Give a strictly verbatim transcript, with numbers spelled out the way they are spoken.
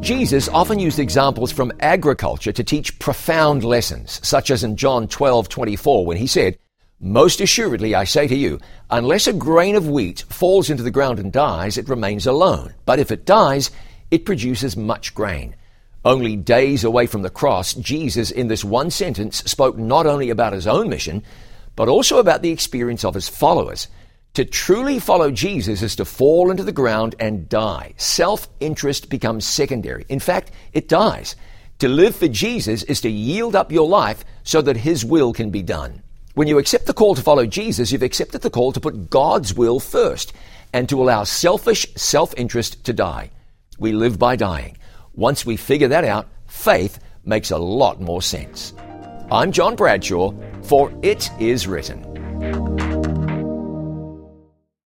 Jesus often used examples from agriculture to teach profound lessons, such as in John twelve twenty-four when he said, "Most assuredly I say to you, unless a grain of wheat falls into the ground and dies, it remains alone. But if it dies, it produces much grain." Only days away from the cross, Jesus, in this one sentence, spoke not only about his own mission, but also about the experience of his followers. To truly follow Jesus is to fall into the ground and die. Self-interest becomes secondary. In fact, it dies. To live for Jesus is to yield up your life so that his will can be done. When you accept the call to follow Jesus, you've accepted the call to put God's will first and to allow selfish self-interest to die. We live by dying. Once we figure that out, faith makes a lot more sense. I'm John Bradshaw for It Is Written.